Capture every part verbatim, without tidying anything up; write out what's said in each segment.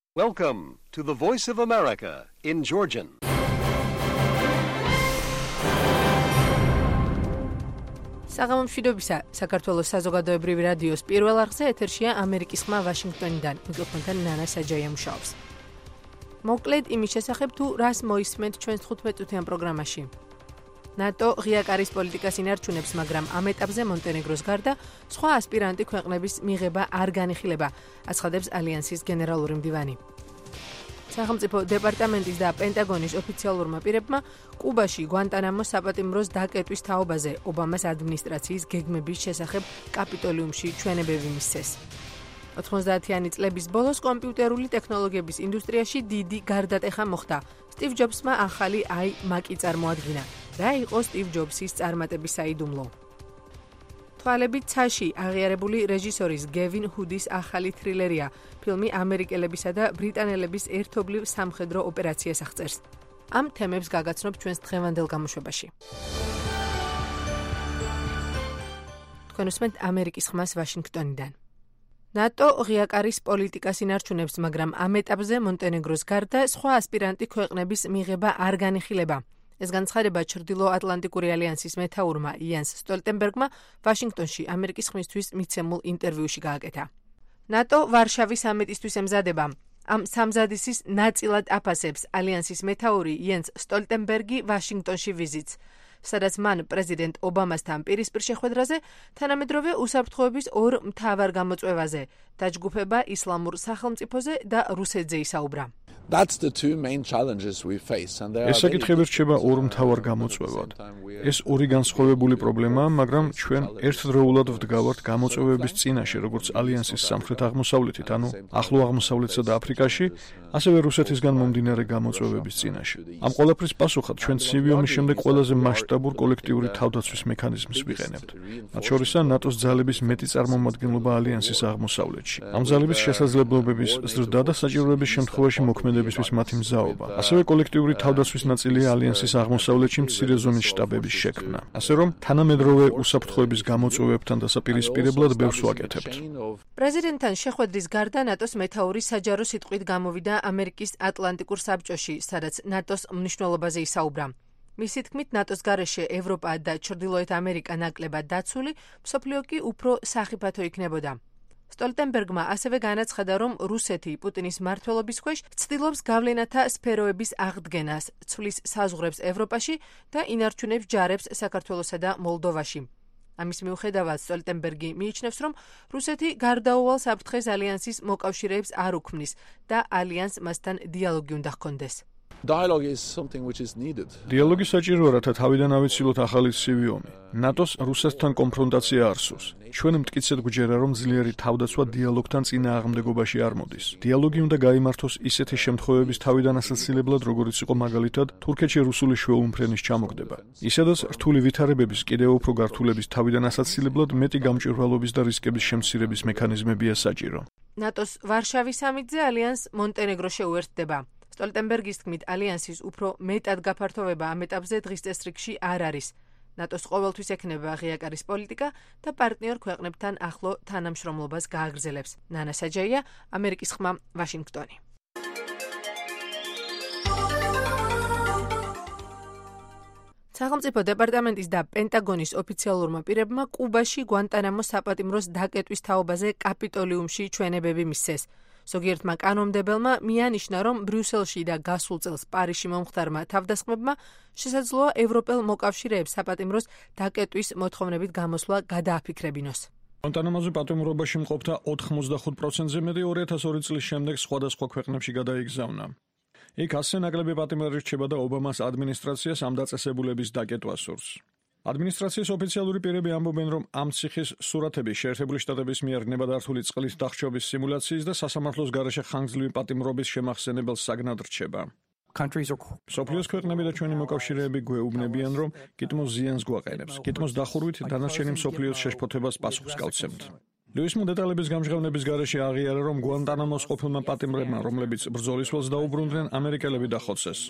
Welcome to the Voice of America in Georgian. საღამომშვიდობისა, საქართველოს საზოგადოებრივი რადიოს პირველ არხზე ეთერშია ამერიკის ხმა ვაშინგტონიდან. მიკროფონთან ნანა საჯაია მუშაობს. მოკლედ იმის შესახებ თუ რას მოისმენთ ჩვენს თხუთმეტ წუთიან პროგრამაში. ნატო ღია კარის პოლიტიკას ინარჩუნებს, მაგრამ ამ ეტაპზე მონტენეგროს გარდა სხვა ასპირანტი ქვეყნების მიღება არ განიხილება, აცხადებს ალიანსის გენერალური მდივანი. სახელმწიფო დეპარტამენტის და პენტაგონის ოფიციალურმა პირებმა კუბაში გვანტანამოს საპატიმროს დაკეტვის თაობაზე ობამას ადმინისტრაციის გეგმების შესახებ კაპიტოლიუმში ჩვენებები მისცეს. ოთხმოცდაათიანი წლების ბოლოს კომპიუტერული ტექნოლოგიების ინდუსტრიაში დიდი გარდატეხა მოხდა. სტივ ჯობსმა ახალი აი მაკი წარმოადგინა. რა იყო სტივ ჯობსის წარმატების საიდუმლო? თვალები ცაში აღიარებული რეჟისორის გევინ ჰუდის ახალი თრილერია. ფილმი ამერიკელებისა და ბრიტანელების ერთობლივ სამხედრო ოპერაციას აღწერს. ამ თემებს გაგაცნობ ჩვენს დღევანდელ გამოშვებაში. თქვენ უსმენთ ამერიკის ხმას ვაშინგტონიდან. ნატო ღია კარის პოლიტიკას ინარჩუნებს, მაგრამ ამ ეტაპზე მონტენეგროს გარდა სხვა ასპირანტი ქვეყნების მიღება არ განიხილება. ეს განცხადება ჩრდილო-ატლანტიკური ალიანსის მეთაურმა იანს სტოლტენბერგმა ვაშინგტონში ამერიკის ხმისთვის მიცემულ ინტერვიუში გააკეთა. ნატო ვარშავის სამიტისთვის ემზადება. ამ სამზადისის ნაწილად აფასებს ალიანსის მეთაური იანს სტოლტენბერგი ვაშინგტონში ვიზიტს, სადაც მან პრეზიდენტ ობამასთან პირისპირ შეხვედრაზე თანამედროვე უსაფრთხოების ორ მთავარ გამოწვევაზე, დაჯგუფება ისლამურ სახელმწიფოზე და რუსეთზე ისაუბრა. ეს საკითხები რჩება ორ მთავარ გამოწვევად. ეს ორი განსხვავებული პრობლემაა, მაგრამ ჩვენ ერთდროულად ვდგავართ გამოწვევების წინაშე, როგორც ალიანსის სამხრეთ-აღმოსავლეთით, ანუ ახლო აღმოსავლეთსა და აფრიკაში, ასევე რუსეთისგან მომდინარე გამოწვევების წინაშე. ამ ყველაფრის პასუხად ჩვენ ცივი ომის შემდეგ ყველაზე მასშტაბურ კოლექტიური თავდაცვის მექანიზმს ვიყენებთ. მათ შორისაა ნატოს ძალების მეტი წარმომადგენლობა ალიანსის აღმოსავლეთში. ამ ძალების შესაძლებლობების ზრდა და საჭიროების შემთხვევაში მოქმედებისთვის მათი მზაობა. ასევე კოლექტიური თავდაცვის ნაწილია ალიანსის აღმოსავლეთში მცირე ზომის შტაბების შექმნა. ასე რომ თანამედროვე უსაფრთხოების გამოწვევებთან დასაპირისპირებლად ბევრს ვაკეთებთ. პრეზიდენტთან შეხვედრის გარდა ნატოს მეთაური საჯარო სიტყვით გამოვიდა ამერიკის ატლანტიკურ საბჭოში, სადაც ნატოს მნიშვნელობაზე ისაუბრა. მისი თქმით, ნატოს გარეშე ევროპა და ჩრდილოეთ ამერიკა ნაკლებად დაცული, მსოფლიო კი უფრო სახიფათო იქნებოდა. სტოლტენბერგმა ასევე განაცხადა, რომ რუსეთი პუტინის მმართველობის ქვეშ ცდილობს გავლენათა სფეროების აღდგენას, ცვლის საზღვრებს ევროპაში და ინარჩუნებს ჯარებს საქართველოსა და მოლდოვაში. ამის მიუხედავად სტოლტენბერგი მიიჩნევს, რომ რუსეთი გარდაუვალ საფრთხეს ალიანსის მოკავშირეებს არ უქმნის და ალიანს მასთან დიალოგი უნდა ჰქონდეს. დიალოგი საჭიროა, რათა თავიდან ავიცილოთ ახალი ცივი ომი. ნატოს რუსეთთან კონფრონტაცია არ სურს. ჩვენ მტკიცედ გვჯერა, რომ ძლიერი თავდაცვა დიალოგთან წინააღმდეგობაში არ მოდის. დიალოგი უნდა გაიმართოს ისეთი შემთხვევების თავიდან ასაცილებლად, როგორიც იყო მაგალითად თურქეთში რუსული შვეულმფრენის ჩამოგდება. ისედაც რთული ვითარებების კიდევ უფრო გართულების თავიდან ასაცილებლად მეტი გამჭვირვალობის და რისკების შემცირების მექანიზმებია საჭირო. ნატოს ვარშავის სამიტზე ალიანს მონტენეგრო შეუერთდება. სტოლტენბერგის თქმით, ალიანსის უფრო მეტად გაფართოვება ამ ეტაპზე დღის წესრიგში არ არის. ნატოს ყოველთვის ექნება ღია კარის პოლიტიკა და პარტნიორ ქვეყნებთან ახლო თანამშრომლობას გააგრძელებს. ნანა საჯაია, ამერიკის ხმა, ვაშინგტონი. სახელმწიფო დეპარტამენტის და პენტაგონის ოფიციალურმა პირებმა კუბაში გვანტანამოს საპატიმროს დაკეტვის თაობაზე კაპიტოლიუმში ჩვენებები მისცეს. ზოგიერთმა კანონმდებელმა მიანიშნა, რომ ბრიუსელში და გასულ წელს პარიზში მომხდარმა თავდასხმებმა შესაძლოა ევროპელ მოკავშირეებს საპატიმროს დაკეტვის მოთხოვნებით გამოსვლა გადააფიქრებინოს. გვანტანამოზე პატიმრობაში მყოფთა ოთხმოცდახუთ პროცენტზე მეტი ორი ათას ორი წლის შემდეგ სხვადასხვა ქვეყნებში გადაიგზავნა. იქ ასზე ნაკლები პატიმარი რჩება და ობამას ადმინისტრაციას ამ დაწესებულების დაკეტვა სურს. ადმინისტრაციის ოფიციალური პირები ამბობენ, რომ ამ ციხის სურათები შეერთებული შტატების მიერ ნებადართული წყლის დახრჩობის სიმულაციის და სასამართლოს გარეშე ხანგრძლივი პატიმრობის შემახსენებელს საგნად რჩება. მსოფლიოს ქვეყნები და ჩვენი მოკავშირეები გვეუბნებიან, რომ გიტმოს ზიანს გვაყენებს. გიტმოს დახურვით დანარჩენი მსოფლიოს შეშფოთებას პასუხს გავცემთ. ლუისმა დეტალების გამჟღავნების გარეშე აღიარა, რომ გვანტანამოს ყოფილმა პატიმრებმა, რომლებიც ბრძოლის ველს დაუბრუნდნენ, ამერიკელები დახოცეს.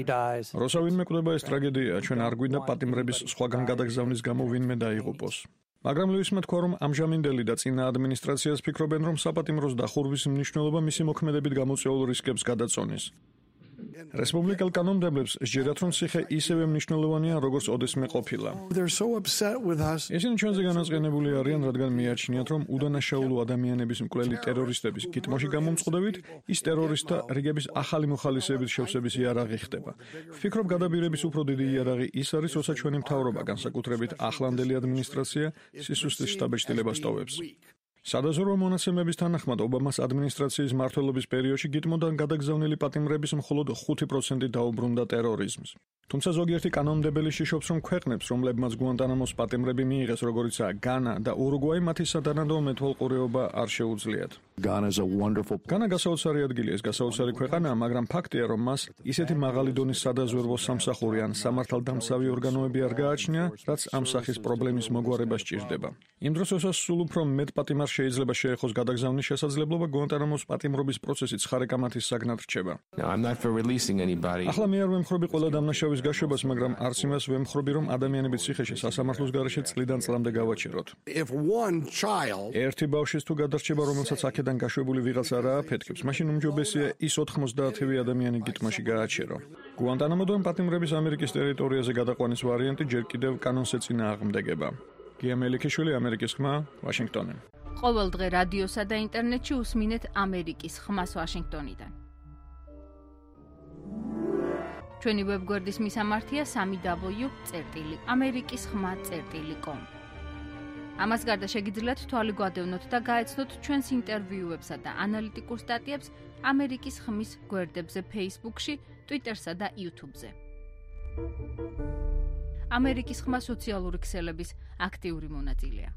როცა ვინმე კვდება ეს ტრაგედია, ჩვენ არ გვინდა პატიმრების სხვაგან გადაგზავნის გამო ვინმე დაიღუპოს. მაგრამ ლუისმა თქვა, რომ ამჟამინდელი და წინა ადმინისტრაციას ფიქრობენ, რომ საპატიმროს დახურვის მნიშვნელობა მისი მოქმედებით გამოწვეულ რისკებს გადაწონის. რესპუბლიკელ კანონმდებლებს სჯერათ, რომ ციხე ისევე მნიშვნელოვანია, როგორც ოდესმე ყოფილა. ისინი ჩვენზე განაწყენებული არიან, რადგან მიაჩნიათ, რომ უდანაშაულო ადამიანების მკვლელი ტერორისტების გიტმოში გამომწყდებით, ის ტერორისტთა რიგების ახალი მოხალისეების შევსების იარაღი ხდება. ვფიქრობ, გადაბირების უფრო დიდი იარაღი ის არის, როცა ჩვენი მთავრობა, განსაკუთრებით ახლანდელი ადმინისტრაცია, სისუსტის შთაბეჭდილებას ტოვებს. სადაზვერვო მონაცემების თანახმად ობამას ადმინისტრაციის მმართველობის პერიოდში გიტმოდან გადაგზავნილი პატიმრების მხოლოდ ხუთი პროცენტი დაუბრუნდა ტერორიზმს. თუმცა ზოგიერთი კანონმდებელი შიშობს, რომ ქვეყნებს, რომლებმაც გუანტანამოს პატიმრები მიიღეს, როგორიცაა განა და ურუგვაი, მათი სათანადო მეთვალყურეობა არ შეუძლიათ. განა გასაოცარი ადგილია, ეს გასაოცარი ქვეყანაა, მაგრამ ფაქტია, რომ მას ისეთი მაღალი დონის სადაზვერვო სამსახური ან სამართალდამცავი ორგანოები არ გააჩნია, რაც ამ სახის პრობლემის მოგვარება სჭირდება. იმ დროს, როდესაც სულ უფრო მეტ პატიმარს შეიძლება შეეხოს გადაგზავნის შესაძლებლობა, გუანტანამოს პატიმრობის პროცესი ცხარე კამათის საგნად რჩება. ახლა მე არ ვემხრობი ყველა დამნაშავის გაშვებას, მაგრამ არც იმას ვემხრობი, რომ ადამიანები ციხეში სასამართლოს გარეშე წლიდან წლამდე გავაჩეროთ. ერთი ბავშვის თუ გადარჩება, რომელსაც აქედან გაშვებული ვიღაც არ ააფეთქებს, მაშინ უმჯობესია ის ოთხმოცდაათი ადამიანი გიტმაში გააჩერო. გუანტანამოდან პატიმრების ამერიკის ტერიტორიაზე გადაყვანის ვარიანტი ჯერ კიდევ კანონს ეწინააღმდეგება. გია მელიქიშვილი, ამერიკის ხმა, ვაშინგტონი. ყოველ დღე რადიოსა და ინტერნეტში უსმინეთ ამერიკის ხმას ვაშინგტონიდან. ჩვენი ვებგვერდის მისამართია სამი დაბლიუ წერტილი ამერიკის ხმა წერტილი კომ. ამას გარდა შეგიძლიათ თვალი გვადევნოთ და გაეცნოთ ჩვენს ინტერვიუებსა და ანალიტიკურ სტატიებს ამერიკის ხმის გვერდებზე Facebook-ში, Twitter-სა და YouTube-ზე. ამერიკის ხმა სოციალური ქსელების აქტიური მონაწილეა.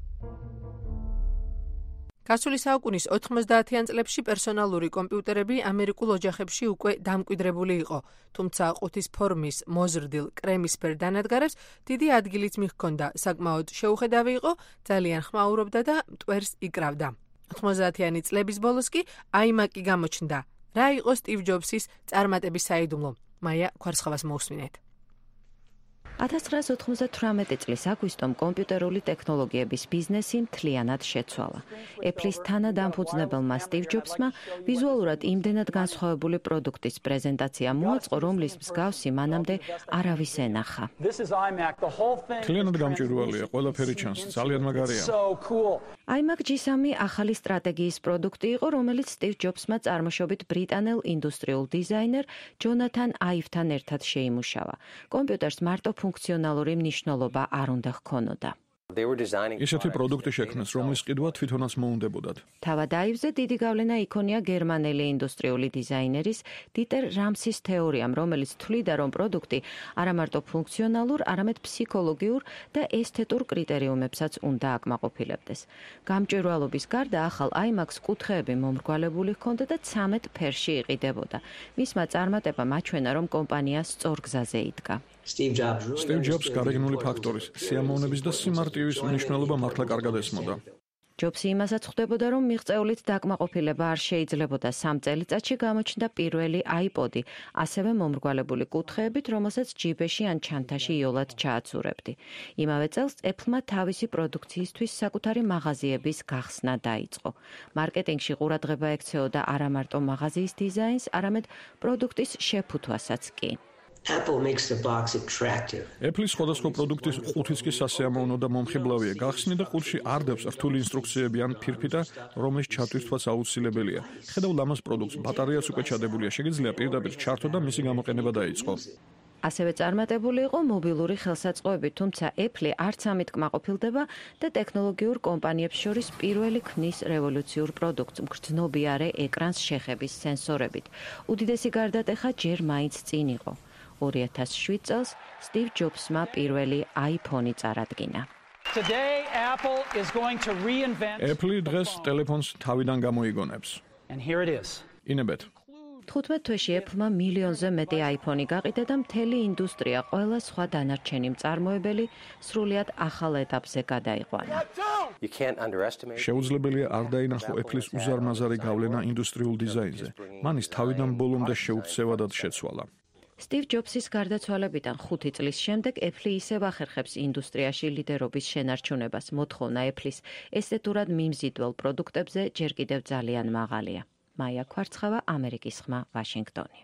გასული საუკუნის ოთხმოცდაათიან წლებში პერსონალური კომპიუტერები ამერიკულ ოჯახებში უკვე დამკვიდრებული იყო, თუმცა ყუთის ფორმის მოზრდილ კრემისფერ დანადგარებს დიდი ადგილიც მიჰქონდა, საკმაოდ შეუხედავი იყო, ძალიან ხმაურობდა და მტვერს იკრავდა. ოთხმოცდაათიანი წლების ბოლოს კი აიმაკი გამოჩნდა. რა იყო სტივ ჯობსის წარმატების საიდუმლო? მაია ქვარცხავას მოусმინეთ. ათას ცხრაასი ოთხმოცდათვრამეტი წლის აგვისტომ კომპიუტერული ტექნოლოგიების ბიზნესი მთლიანად შეცვალა. Apple-ის თანადამფუძნებელმა სტივ ჯობსმა ვიზუალურად იმდენად განსხვავებული პროდუქტის პრეზენტაცია მოაწყო, რომლის მსგავსი მანამდე არავის ენახა. მთლიანად გამჭვირვალეა, ყველაფერი ჩანს, ძალიან მაგარია. iMac ჯი სამი ახალი სტრატეგიის პროდუქტი იყო, რომელიც სტივ ჯობსმა წარმოშობით ბრიტანელ ინდუსტრიულ დიზაინერ ჯონათან აივთან ერთად შეიმუშავა. კომპიუტერს მარტო ფუნქციონალური მნიშვნელობა არ უნდა ჰქონოდა. ისეთი პროდუქტი შექმნეს, რომლის ყიდვა თვითონაც მოუნდებოდათ. თავად აივზე დიდი გავლენა იქონია გერმანელი ინდუსტრიული დიზაინერის დიტერ რამსის თეორიამ, რომელიც თვლიდა, რომ პროდუქტი არა მარტო ფუნქციონალურ, არამედ ფსიქოლოგიურ და ესთეტურ კრიტერიუმებსაც უნდა აკმაყოფილებდეს. გამჭვირვალობის გარდა ახალ iMac-ს კუთხეები მომრგვალებული ჰქონდა და ცამეტ ფერში იყიდებოდა. მისმა წარმატებამ აჩვენა, რომ კომპანია სწორ გზაზე იდგა. სტივ ჯობს გარეგნული ფაქტორის, სიამოვნების და სიმარტივის მნიშვნელობა მართლა კარგად ესმოდა. ჯობსი იმასაც ხვდებოდა, რომ მიღწეულით დაკმაყოფილება არ შეიძლებოდა. სამ წელიწადში გამოჩნდა პირველი iPod-ი, ასევე მომრგვალებული კუთხეებით, რომელსაც ჯიბეში ან ჩანთაში იოლად ჩააცურებდი. იმავე წელს Apple-მა თავისი პროდუქციისთვის საკუთარი მაღაზიების გახსნა დაიწყო. მარკეტინგში ყურადღება ექცეოდა არა მარტო მაღაზიის დიზაინს, არამედ პროდუქტის შეფუთვასაც კი. Apple-ის სხვადასხვა პროდუქტის ყუთიც კი სასიამოვნო და მომხიბლავია. გახსნი და ყუთში არ დევს რთული ინსტრუქციები ან ფირფიტა, რომლის ჩათვისთვაც აუცილებელია. ხედავ ლამაზ პროდუქტს, ბატარეაც უკვე ჩადებულია, შეგიძლია პირდაპირ ჩართო და მისი გამოყენება დაიწყო. ასევე წარმატებული იყო მობილური ხელსაწყოები, თუმცა Apple არც ამით კმაყოფილდება და ტექნოლოგიურ კომპანიებს შორის პირველი ქმნის რევოლუციურ პროდუქტს, მგრძნობიარე ეკრანს შეხების სენსორებით. უდიდესი გარდატეხა ჯერ მაინც წინ იყო. ორი ათას შვიდ წელს სტივ ჯობსმა პირველი iPhone-ი წარადგინა. Apple დღეს ტელეფონს თავიდან გამოიგონებს. ინებეთ. თხუთმეტ თვეში Apple-მა მილიონზე მეტი iPhone-ი გაყიდა და მთელი ინდუსტრია, ყველა სხვა დანარჩენი მწარმოებელი სრულიად ახალ ეტაპზე გადაიყვანა. შეუძლებელია არ დაინახო Apple-ის უზარმაზარი გავლენა ინდუსტრიულ დიზაინზე. მან ის თავიდან ბოლომდე შეუცევადად შეცვალა. სტივ ჯობსის გარდაცვალებიდან ხუთი წლის შემდეგ Apple ისევ ახერხებს ინდუსტრიაში ლიდერობის შენარჩუნებას. მოთხოვნა Apple-ის ესთეტურად მიმზიდველ პროდუქტებზე ჯერ კიდევ ძალიან მაღალია. მაია ქვარცხავა, ამერიკის ხმა, ვაშინგტონი.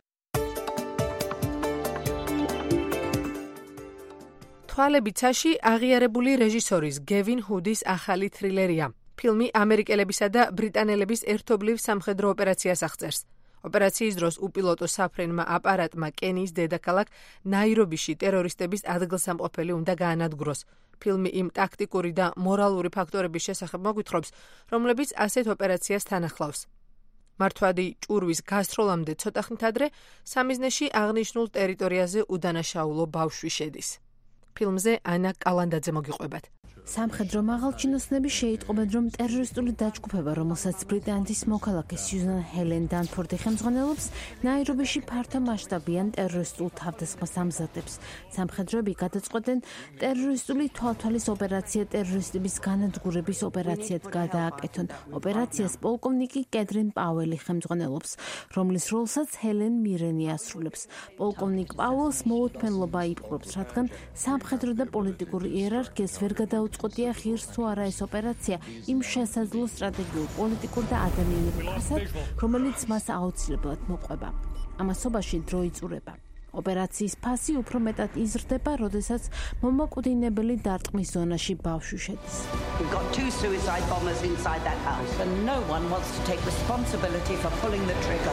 თვალებიცაში აღიარებული რეჟისორის გევინ ჰუდის ახალი თრილერია. ფილმი ამერიკელებისა და ბრიტანელების ერთობლივ სამხედრო ოპერაციას აღწერს. ოპერაციის დროს უპილოტო საფრენმა აპარატმა კენიის დედაქალაქ ნაირობიში ტერორისტების ადგილსამყოფელი უნდა გაანადგუროს. ფილმი იმ ტაქტიკური და მორალური ფაქტორების შესახებ მოგვითხრობს, რომლებიც ასეთ ოპერაციას თან ახლავს. მართვადი ჭურვის გასროლამდე ცოტა ხნით ადრე სამიზნეში აღნიშნულ ტერიტორიაზე უდანაშაულო ბავშვი შედის. ფილმზე ანა კალანდაძე მოგიყვებათ. სამხედრო მაღალჩინოსნები შეიტყობენ, რომ ტერორისტული დაჯგუფება, რომელსაც ბრიტანეთის მოქალაქე სიუზან ჰელენ დანფორდი ხელმძღვანელობს, ნაირობიში ფართო მასშტაბიან ტერორისტულ თავდასხმას ამზადებს. სამხედროები გადაწყვეტენ ტერორისტული თვალთვალის ოპერაცია ტერორისტების განადგურების ოპერაციად გადააკეთონ. ოპერაციას პოლკოვნიკი კედრინ პაუელი ხელმძღვანელობს, რომლის როლსაც ჰელენ მირენი ასრულებს. პოლკოვნიკ პაუელს მოუთმენლობა იპყრობს, რადგან სამხედრო და პოლიტიკური იერარქიას ვერ გადაუწყდა ყოტია ღირს თუ არა ეს ოპერაცია იმ შესაძლო სტრატეგიულ, პოლიტიკურ და ადამიანურ ფასად, რომელიც მას აუცილებლად მოყვება. ამასობაში დრო იწურება. ოპერაციის ფასი უფრო მეტად იზრდება, როდესაც მომაკვდინებელი დარტყმის ზონაში ბავშვი შედის. We've got two suicide bombers inside that house and no one wants to take responsibility for pulling the trigger.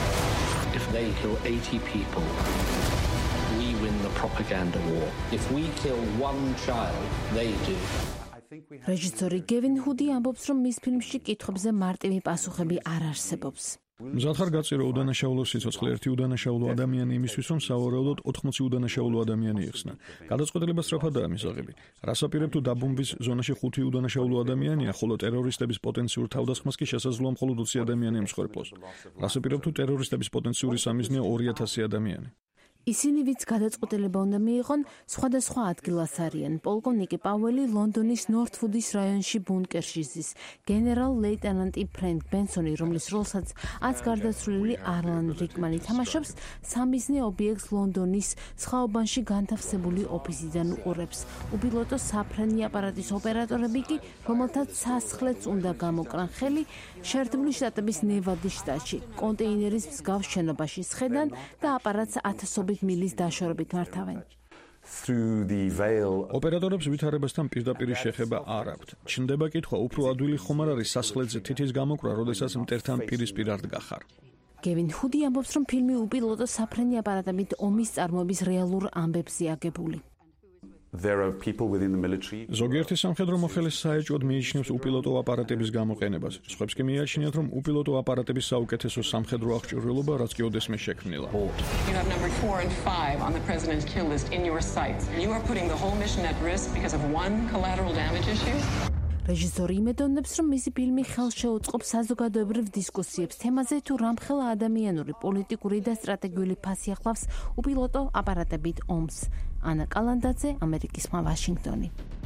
If they kill eighty people, we win the propaganda war. If we kill one child, they do. რეჟისორი გევინ ჰუდი ამბობს, რომ მის ფილმში კითხვებზე მარტივი პასუხები არ არსებობს. მზად ხარ გაწირო უდანაშაულო სიცოცხლე ერთი უდანაშაულო ადამიანი იმისთვის, რომ სავარაუდოდ ოთხმოცი უდანაშაულო ადამიანი იხსნა. გადაწყვეტილება სწრაფადაა მისაღები. რას აპირებ თუ დაბომბვის ზონაში ხუთი უდანაშაულო ადამიანია, ხოლო ტერორისტების პოტენციურ თავდასხმას კი შესაძლოა მხოლოდ ოცი ადამიანი ემსხვერპლოს. რას აპირებ თუ ტერორისტების პოტენციური სამიზნეა ორი ათასი ადამიანი. ისინი ვინც გადაწყვეტილება უნდა მიიღონ, სხვადასხვა ადგილას არიან. პოლკოვნიკი პაუელი ლონდონის ნორთვუდის რაიონში ბუნკერში ზის. გენერალ ლეიტენანტი ფრენკ ბენსონი, რომლის როლსაც აც გარდაცვლილი არლან რიკმანი თამაშობს, სამიზნე ობიექტს ლონდონის სხვაობანში განთავსებული ოფისიდან უყურებს. უპილოტო საფრენი აპარატის ოპერატორები კი, რომელთაც სასახლეც უნდა გამოკრან ხელი, შეერთებული შტატების ნევადის შტატში, კონტეინერის მსგავს შენობაში სხედან და აპარატს ათასობით მილის დაშორებით მართავენ. ოპერატორებს ვითარებასთან პირდაპირ შეხება არ აქვთ. ჩნდება კითხვა, უფრო ადვილი ხომ არ არის სასახლეზე თითის გამოკრა, როდესაც მტერთან პირისპირ არ დგახარ. გევინ ჰუდი ამბობს, რომ ფილმი უპილოტო საფრენი აპარატებით ომის წარმოების რეალურ ამბებზე აგებული. ზოგიერთი სამხედრო მოხელე საეჭვოდ მიიჩნევს უპილოტო აპარატების გამოყენებას. სხვებს კი მიაჩნიათ, რომ უპილოტო აპარატების საუკეთესო სამხედრო აღჭურვილობა რაც კი ოდესმე შექმნილა. You have number four and five on the president's kill list in your sights. You are putting the whole mission at risk because of one collateral damage issue. რეჟისორი იმედოვნებს, რომ მისი ფილმი ხელს შეუწყობს საზოგადოებრივ დისკუსიებს თემაზე, თუ რამხელა ადამიანური, პოლიტიკური და სტრატეგიული ფასი ახლავს უპილოტო აპარატებით ომს. ანა კალანდაძე, ამერიკის ხმა, ვაშინგტონი.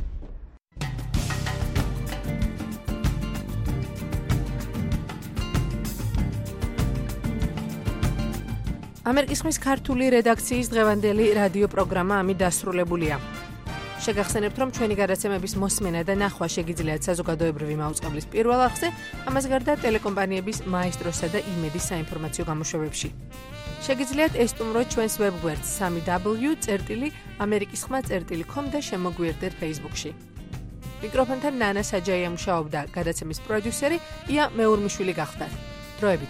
ამერიკის ხმის ქართული რედაქციის დღევანდელი რადიო პროგრამა ამით დასრულებულია. შეგახსენებთ, რომ ჩვენი გადაცემების მოსმენა და ნახვა შეგიძლიათ საზოგადოებრივი მაუწყებლის პირველ არხზე, ამას გარდა ტელეკომპანიების მაესტროსა და იმედის საინფორმაციო გამოშვებებში. შეგიძლიათ ესტუმროთ ჩვენს ვებგვერდს სამი დაბლიუ წერტილი ამერიკის ხმა წერტილი com და შემოგვიერთდეთ Facebook-ში. მიკროფონთან ნანა საჯაია მუშაობდა, გადაცემის პროდიუსერი ია მეურმიშვილი გახდათ. დროებით.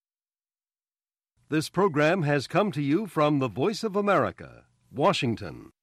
This program has come to you from the Voice of America, Washington.